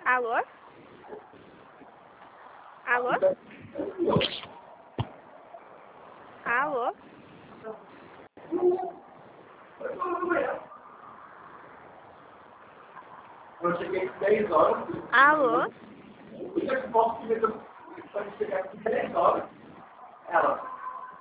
Alô? Alô? Alô? Eu cheguei às 10 horas. Alô? Eu posso chegar aqui 10 horas. Ela.